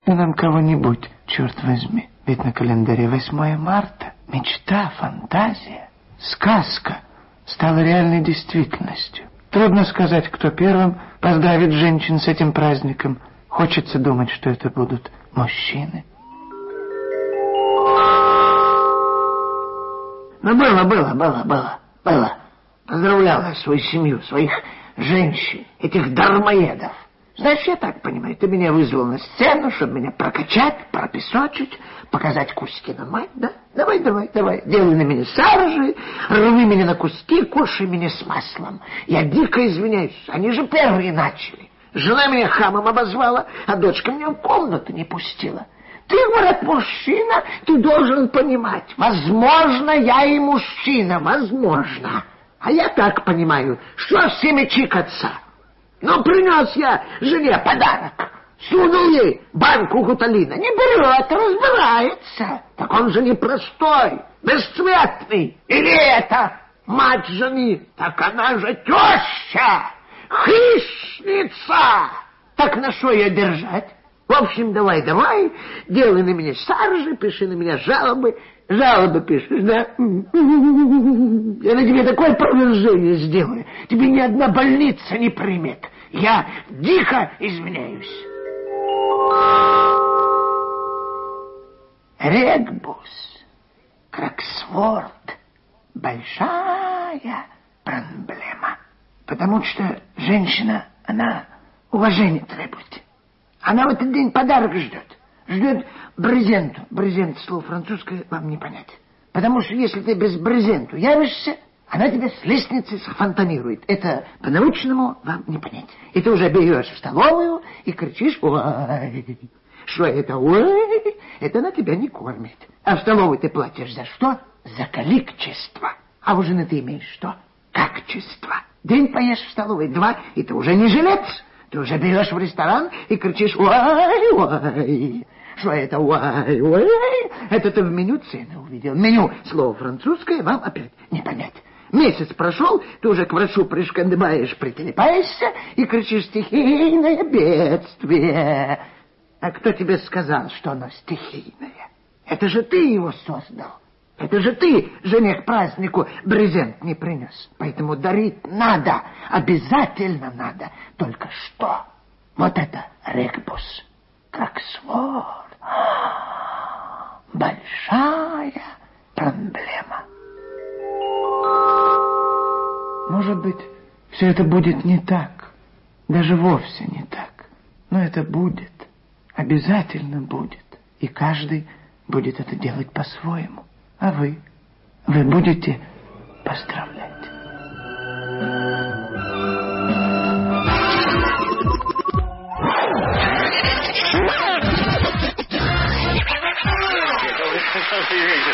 Да нам кого-нибудь, черт возьми. Ведь на календаре 8 марта. Мечта, фантазия, сказка стала реальной действительностью. Трудно сказать, кто первым поздравит женщин с этим праздником. Хочется думать, что это будут мужчины. Ну, было. Поздравлял я свою семью, своих женщин, этих дармоедов. Знаешь, я так понимаю, ты меня вызвал на сцену, чтобы меня прокачать, пропесочить, показать Кузькину мать, да? Давай, делай на меня саржи, рви меня на куски, кушай меня с маслом. Я дико извиняюсь, они же первые начали. Жена меня хамом обозвала, а дочка меня в комнату не пустила. Ты, говорят, мужчина, ты должен понимать. Возможно, я и мужчина, возможно. А я так понимаю, что всеми чикаться. Ну, принес я жене подарок. Сунул ей банку гуталина. Не берет, разбирается. Так он же не простой, бесцветный. Или это мать жены? Так она же теща, хищница. Так на что ее держать? В общем, давай, делай на меня саржи, пиши на меня жалобы. Жалобы пишешь, да? Я на тебе такое продолжение сделаю. Тебе ни одна больница не примет. Я дико извиняюсь. Регбус, Кроксворд, большая проблема. Потому что женщина, она уважение требует. Она в этот день подарок ждет. Ждет брезенту. Брезент, слово французское, вам не понять. Потому что если ты без брезенту явишься, она тебя с лестницы сфонтанирует. Это по-научному вам не понять. И ты уже берешь в столовую и кричишь: ой, что это? Ой, это она тебя не кормит. А в столовую ты платишь за что? За количество. А у жены ты имеешь что? Качество. День поешь в столовой, 2, и ты уже не жилец. Ты уже берешь в ресторан и кричишь: ой, что это? Ой. Это ты в меню цены увидел. Меню, слово французское, вам опять не понять. Месяц прошел, ты уже к врачу пришкандыбаешь, прителепаешься и кричишь: стихийное бедствие. А кто тебе сказал, что оно стихийное? Это же ты его создал. Это же ты жене к празднику брезент не принес. Поэтому дарить надо, обязательно надо. Только что? Вот это регбус, Кроксворд. Большая проблема. Может быть, все это будет не так. Даже вовсе не так. Но это будет. Обязательно будет. И каждый будет это делать по-своему. А вы будете поздравлять.